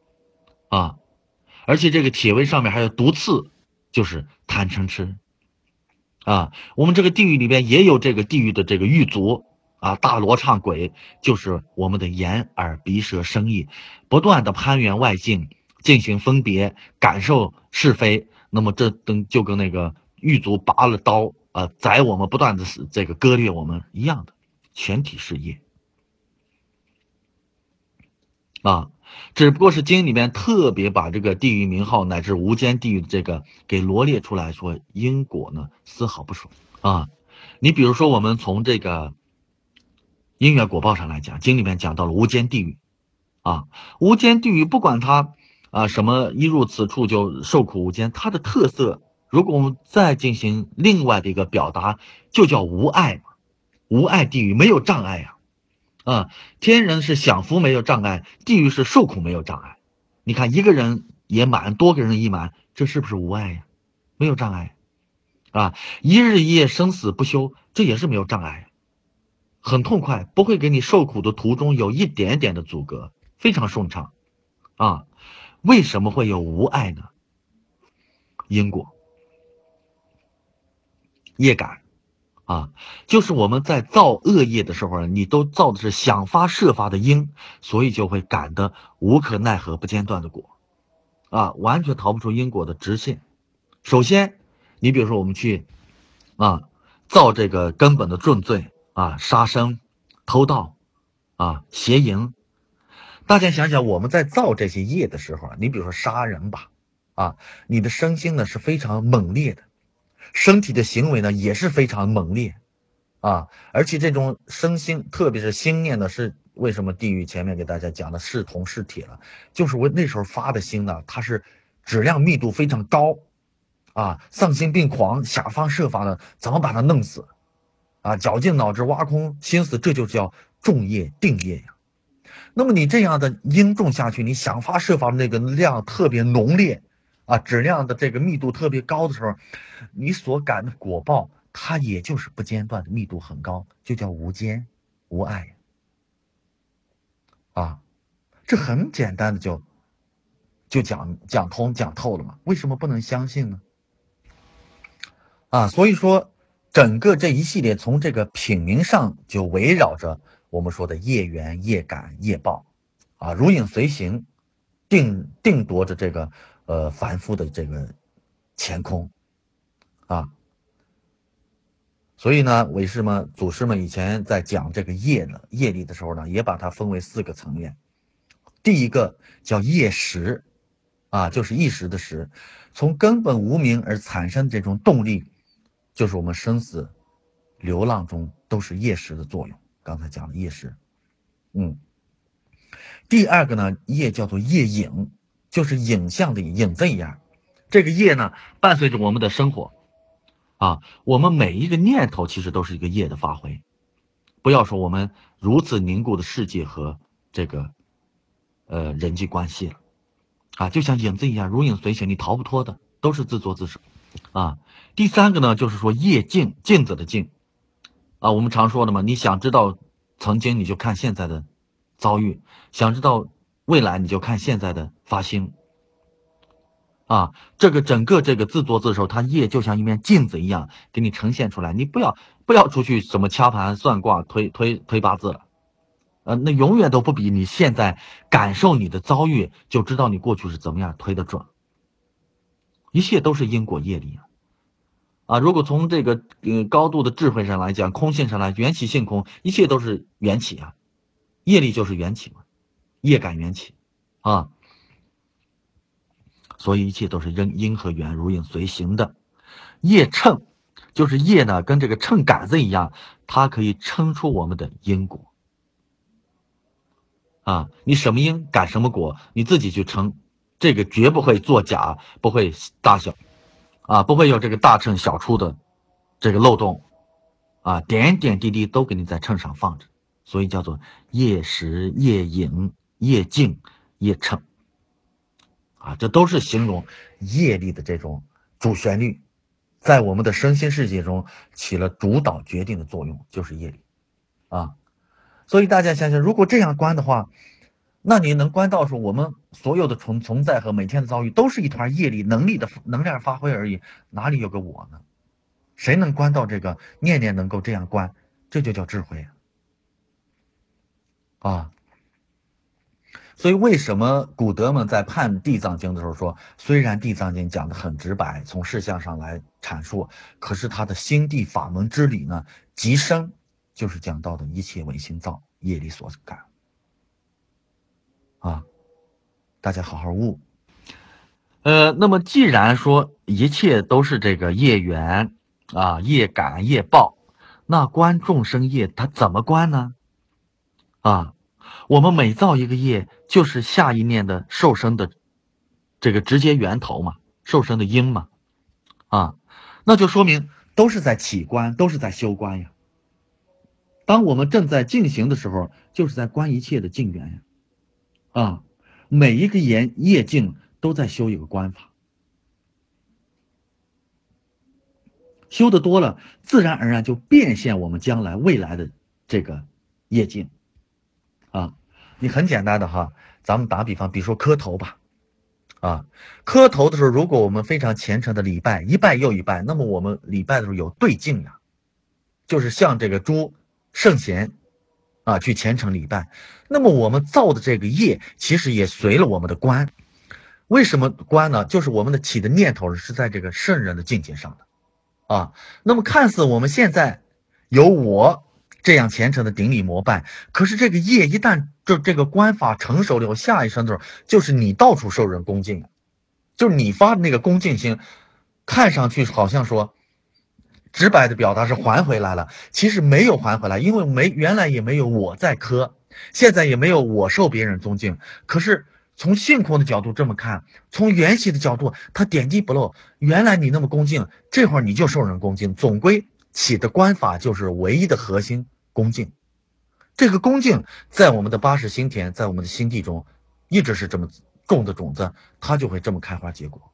而且这个铁围上面还有毒刺，就是贪嗔痴我们这个地狱里边也有这个地狱的这个狱卒大罗刹鬼，就是我们的眼耳鼻舌身意，不断的攀援外境，进行分别，感受是非。那么这就跟那个狱卒拔了刀宰我们，不断的这个割裂我们一样的，全体是业只不过是经里面特别把这个地狱名号乃至无间地狱的这个给罗列出来，说因果呢丝毫不爽你比如说我们从这个因缘果报上来讲，经里面讲到了无间地狱无间地狱不管它什么一入此处就受苦无间，它的特色如果我们再进行另外的一个表达，就叫无碍无碍地狱，没有障碍天人是享福没有障碍，地狱是受苦没有障碍。你看一个人也满，多个人一满，这是不是无碍没有障碍一日一夜生死不休，这也是没有障碍很痛快，不会给你受苦的途中有一点点的阻隔，非常顺畅为什么会有无碍呢？因果业感就是我们在造恶业的时候你都造的是想发设法的因，所以就会感得无可奈何不间断的果完全逃不出因果的直线。首先你比如说我们去造这个根本的重罪杀生偷盗邪淫，大家想想我们在造这些业的时候你比如说杀人吧你的身心呢是非常猛烈的，身体的行为呢也是非常猛烈而且这种身心特别是心念呢，是为什么地狱前面给大家讲的是铜是铁了，就是我那时候发的心呢，它是质量密度非常高丧心病狂，想方设法的怎么把它弄死绞尽脑汁挖空心思，这就叫重业定业那么你这样的因种下去，你想方设法的那个量特别浓烈质量的这个密度特别高的时候，你所感的果报它也就是不间断的密度很高，就叫无间无碍这很简单的就讲通讲透了嘛，为什么不能相信呢所以说整个这一系列从这个品名上就围绕着我们说的业缘业感业报如影随形，定夺着这个凡夫的这个乾空所以呢，为什么祖师们以前在讲这个业力的时候呢，也把它分为4个层面。第一个叫业识就是一时的时，从根本无明而产生这种动力，就是我们生死流浪中都是业识的作用。刚才讲的业识第二个呢，业叫做业影，就是影像的影子一样。这个业呢，伴随着我们的生活我们每一个念头其实都是一个业的发挥。不要说我们如此凝固的世界和这个人际关系了就像影子一样，如影随形，你逃不脱的，都是自作自受第三个呢，就是说业镜，镜子的镜我们常说的嘛，你想知道曾经你就看现在的遭遇，想知道未来你就看现在的发心这个整个这个自作自受，它业就像一面镜子一样给你呈现出来。你不要出去什么掐盘算卦推八字了那永远都不比你现在感受你的遭遇就知道你过去是怎么样推得准。一切都是因果业力如果从这个高度的智慧上来讲，空性上来，缘起性空，一切都是缘起业力就是缘起嘛，业感缘起所以一切都是因和缘如影随形的。业称就是业呢，跟这个秤杆子一样，它可以称出我们的因果你什么因感什么果，你自己去称这个绝不会作假，不会大小不会有这个大称小出的这个漏洞点点滴滴都给你在秤上放着，所以叫做夜实、夜隐、夜静、夜称这都是形容业力的这种主旋律，在我们的身心世界中起了主导决定的作用，就是业力所以大家想想，如果这样观的话，那你能观到说我们所有的存在和每天的遭遇都是一团业力能力的能量发挥而已，哪里有个我呢？谁能观到这个，念念能够这样观，这就叫智慧所以为什么古德们在判地藏经的时候说，虽然地藏经讲得很直白，从事项上来阐述，可是它的心地法门之理呢极深，就是讲到的一切唯心造，业力所感大家好好悟。那么既然说一切都是这个业缘业感业报，那观众生业它怎么观呢？我们每造一个业，就是下一念的受生的这个直接源头嘛，受生的因嘛那就说明都是在起观，都是在修观呀。当我们正在进行的时候，就是在观一切的境缘呀每一个业境都在修一个观法，修的多了，自然而然就变现我们将来未来的这个业境你很简单的咱们打比方，比如说磕头吧磕头的时候，如果我们非常虔诚的礼拜，一拜又一拜，那么我们礼拜的时候有对境呀，就是向这个诸圣贤去虔诚礼拜。那么我们造的这个业，其实也随了我们的观。为什么观呢？就是我们的起的念头是在这个圣人的境界上的那么看似我们现在有我这样虔诚的顶礼膜拜，可是这个业一旦这个观法成熟了以后，下一生的时候，就是你到处受人恭敬，就是你发的那个恭敬心，看上去好像说直白的表达是还回来了，其实没有还回来，因为原来也没有我在磕，现在也没有我受别人尊敬。可是从性空的角度这么看，从缘起的角度，它点滴不漏。原来你那么恭敬，这会儿你就受人恭敬，总归起的观法就是唯一的核心恭敬。这个恭敬在我们的八识心田，在我们的心地中，一直是这么种的种子，它就会这么开花结果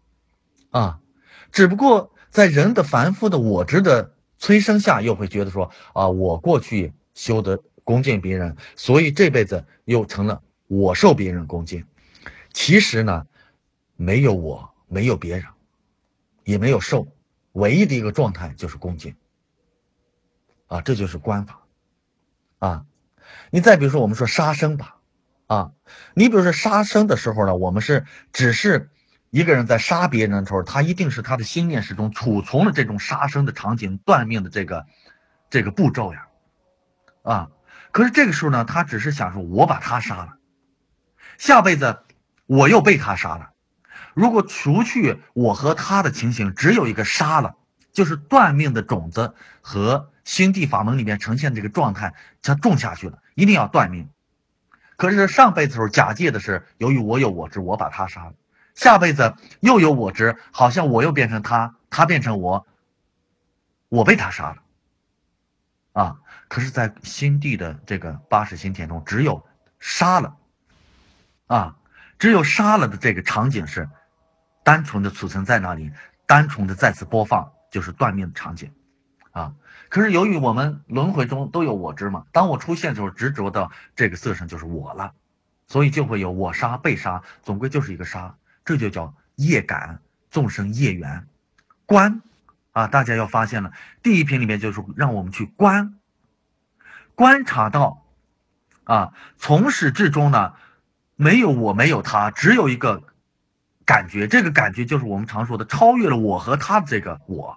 只不过在人的凡夫的我执的催生下，又会觉得说我过去修的恭敬别人，所以这辈子又成了我受别人恭敬。其实呢，没有我，没有别人，也没有受，唯一的一个状态就是恭敬这就是观法你再比如说我们说杀生吧你比如说杀生的时候呢，我们只是一个人在杀别人的时候，他一定是他的心念始终储存了这种杀生的场景、断命的这个步骤呀可是这个时候呢，他只是想说我把他杀了，下辈子我又被他杀了。如果除去我和他的情形，只有一个杀了，就是断命的种子和心地法门里面呈现这个状态，它种下去了，一定要断命。可是上辈子时候假借的是由于我有我执，我把他杀了，下辈子又有我执，好像我又变成他，他变成我，我被他杀了可是在心地的这个八识心田中，只有杀了只有杀了的这个场景是单纯的储存在那里，单纯的再次播放，就是断命的场景可是由于我们轮回中都有我执嘛，当我出现的时候，执着到这个色身就是我了，所以就会有我杀被杀，总归就是一个杀，这就叫业感，众生业缘观大家要发现了，第一品里面就是让我们去观察到从始至终呢，没有我没有他，只有一个感觉，这个感觉就是我们常说的超越了我和他的这个我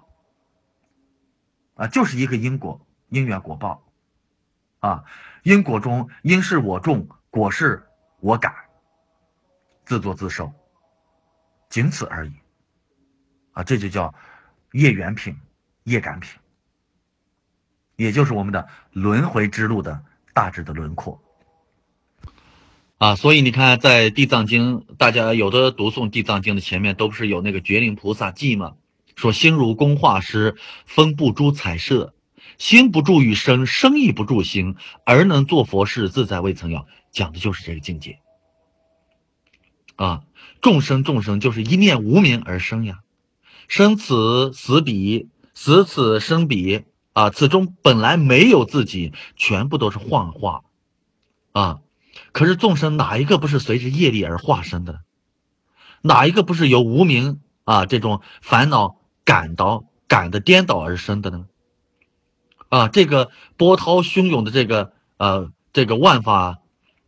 就是一个因果因缘果报因果中因是我种，果是我感，自作自受，仅此而已这就叫业缘品、业感品，也就是我们的轮回之路的大致的轮廓。 所以你看，在地藏经，大家有的读诵地藏经的前面都不是有那个觉灵菩萨记吗？说心如工画师，风不诸彩色，心不住于声，声亦不住心，而能做佛事，自在未曾有。讲的就是这个境界众生就是一念无明而生呀，生此死彼，死此生彼此中本来没有自己，全部都是幻化可是众生哪一个不是随着业力而化身的？哪一个不是由无明这种烦恼感的颠倒而生的呢？这个波涛汹涌的这个万法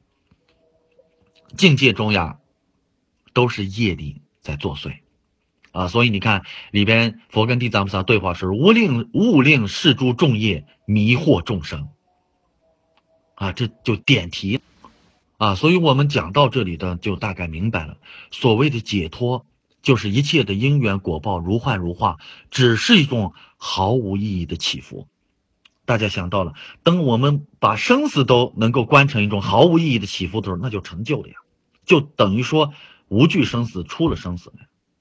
境界中呀，都是业力在作祟所以你看里边佛跟地藏菩萨对话是勿令世诸众业迷惑众生这就点题所以我们讲到这里的就大概明白了，所谓的解脱就是一切的因缘果报如幻如化，只是一种毫无意义的起伏。大家想到了，等我们把生死都能够观成一种毫无意义的起伏的时候，那就成就了呀，就等于说无惧生死，出了生死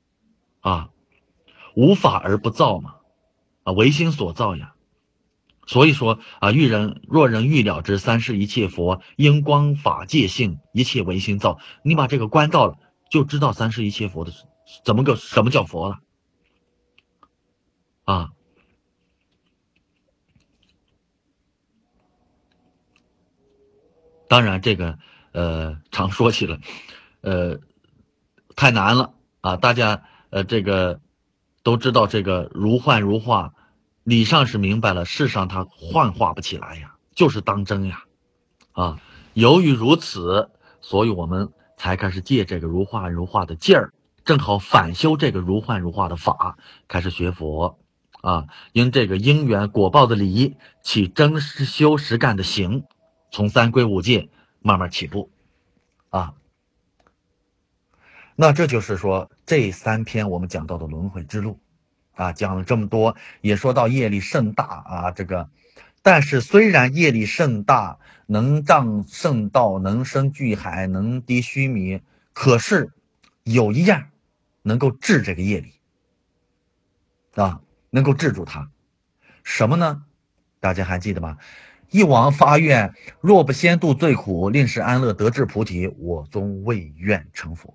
无法而不造嘛唯心所造呀。所以说若人欲了之，三世一切佛，因光法界性，一切唯心造。你把这个观到了，就知道三世一切佛的什么叫佛了当然这个常说起来太难了大家这个都知道这个如幻如化，理上是明白了，事上它幻化不起来呀，就是当真呀由于如此，所以我们才开始借这个如幻如化的劲儿，正好反修这个如幻如化的法，开始学佛因这个因缘果报的理，起真实修实干的行，从三归五戒慢慢起步那这就是说这3篇我们讲到的轮回之路讲了这么多，也说到业力甚大但是虽然业力甚大，能障圣道，能生巨海，能敌须弥，可是有一样能够治这个业力能够治住它，什么呢？大家还记得吗？一往发愿，若不先度罪苦，令使安乐得至菩提，我终未愿成佛。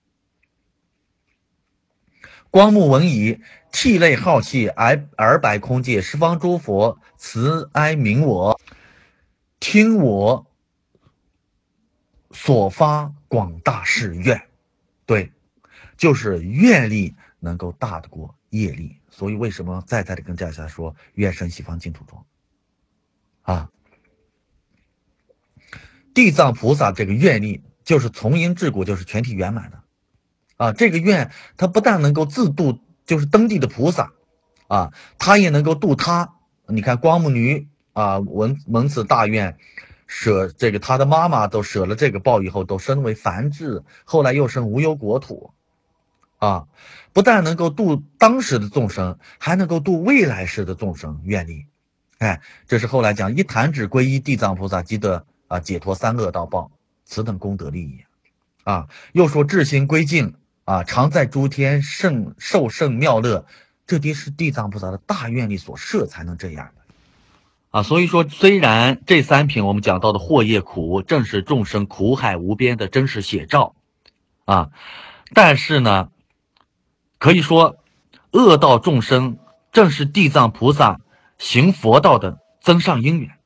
光目闻已，涕泪浩气，耳摆空界，十方诸佛慈哀悯我，听我所发广大誓愿。对，就是愿力能够大得过业力。所以为什么在的跟大家说愿生西方净土中地藏菩萨这个愿力就是从因至果，就是全体圆满的这个愿它不但能够自度就是登地的菩萨他也能够度他。你看光目女闻此大愿，舍这个他的妈妈都舍了这个报以后，都升为梵志，后来又升无忧国土不但能够度当时的众生，还能够度未来世的众生愿力。这是后来讲一弹指归依地藏菩萨，即得解脱三恶道报，此等功德利益又说至心归敬常在诸天受胜妙乐，这的是地藏菩萨的大愿力所摄才能这样的所以说虽然这3品我们讲到的祸业苦正是众生苦海无边的真实写照但是呢可以说恶道众生正是地藏菩萨行佛道的增上因缘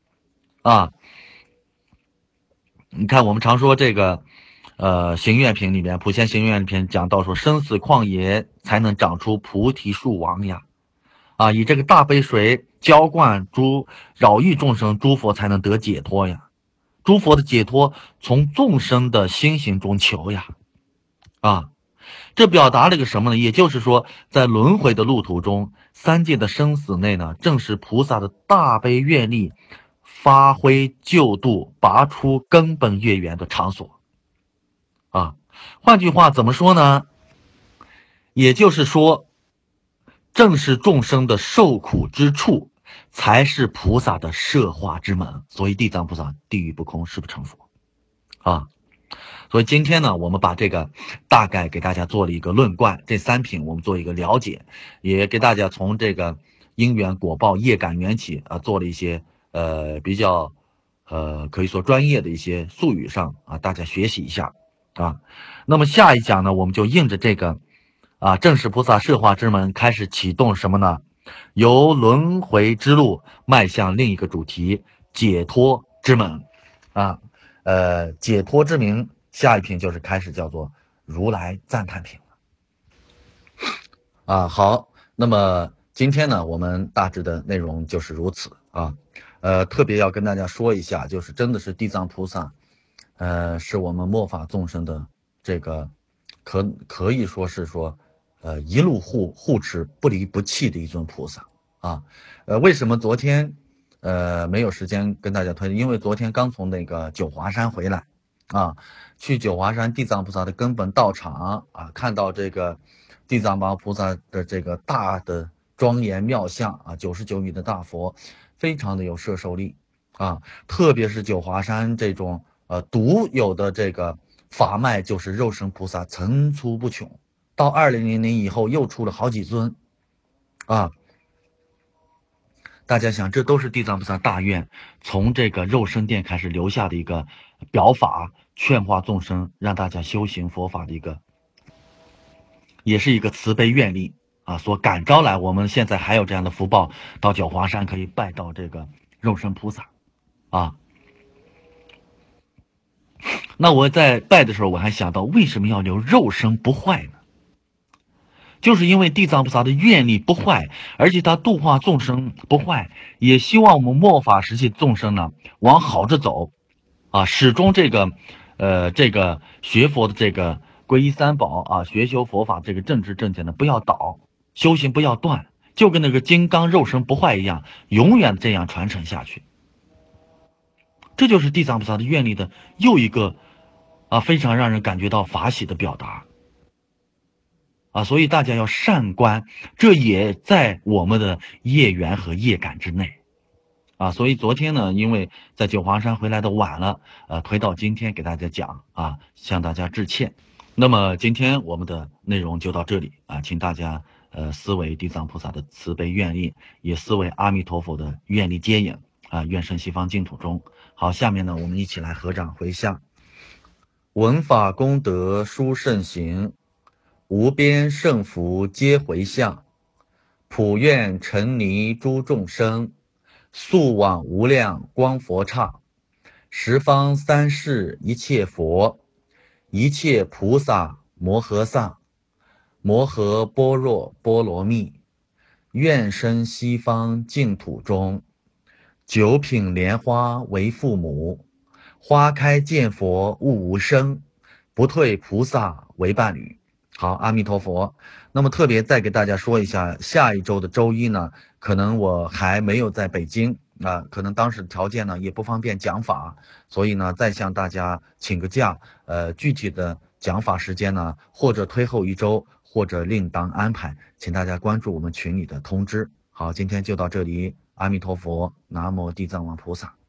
你看我们常说这个行愿品里面，普贤行愿品讲到说，生死旷野才能长出菩提树王呀以这个大杯水浇灌扰益众生，诸佛才能得解脱呀。诸佛的解脱从众生的心行中求呀这表达了一个什么呢？也就是说在轮回的路途中，三界的生死内呢，正是菩萨的大悲愿力发挥救度拔出根本业缘的场所换句话怎么说呢？也就是说正是众生的受苦之处，才是菩萨的摄化之门。所以地藏菩萨地狱不空，誓不成佛所以今天呢，我们把这个大概给大家做了一个论贯，这3品我们做一个了解，也给大家从这个因缘果报业感缘起做了一些比较可以说专业的一些术语上大家学习一下啊。那么下一讲呢，我们就应着这个正识菩萨摄化之门开始启动什么呢？由轮回之路迈向另一个主题，解脱之门解脱之名，下一品就是开始叫做如来赞叹品好，那么今天呢，我们大致的内容就是如此特别要跟大家说一下，就是真的是地藏菩萨，是我们末法众生的这个可以说是说，一路护持不离不弃的一尊菩萨为什么昨天没有时间跟大家推？因为昨天刚从那个九华山回来去九华山地藏菩萨的根本道场看到这个地藏王菩萨的这个大的庄严妙相99米的大佛，非常的有摄受力特别是九华山这种独有的这个法脉，就是肉身菩萨层出不穷，到2000年以后又出了好几尊大家想，这都是地藏菩萨大愿从这个肉身殿开始留下的一个表法，劝化众生，让大家修行佛法的一个，也是一个慈悲愿力所感召来。我们现在还有这样的福报，到九华山可以拜到这个肉身菩萨那我在拜的时候，我还想到，为什么要留肉身不坏呢？就是因为地藏菩萨的愿力不坏，而且他度化众生不坏，也希望我们末法时期众生呢往好着走始终这个学佛的这个皈依三宝学修佛法这个正知正见呢不要倒，修行不要断，就跟那个金刚肉身不坏一样，永远这样传承下去。这就是地藏菩萨的愿力的又一个非常让人感觉到法喜的表达所以大家要善观，这也在我们的业缘和业感之内所以昨天呢，因为在九华山回来的晚了推到今天给大家讲向大家致歉。那么今天我们的内容就到这里请大家思维地藏菩萨的慈悲愿力，也思维阿弥陀佛的愿力接引愿生西方净土中。好，下面呢我们一起来合掌回向。闻法功德殊胜行，无边胜福皆回向，普愿沉溺诸众生，速往无量光佛刹，十方三世一切佛，一切菩萨摩诃萨，摩诃般若波罗蜜，愿生西方净土中。九品莲花为父母，花开见佛悟无生，不退菩萨为伴侣。好，阿弥陀佛。那么特别再给大家说一下，下一周的周一呢，可能我还没有在北京可能当时条件呢也不方便讲法，所以呢再向大家请个假。具体的讲法时间呢，或者推后1周，或者另当安排，请大家关注我们群里的通知。好，今天就到这里，阿弥陀佛，南无地藏王菩萨。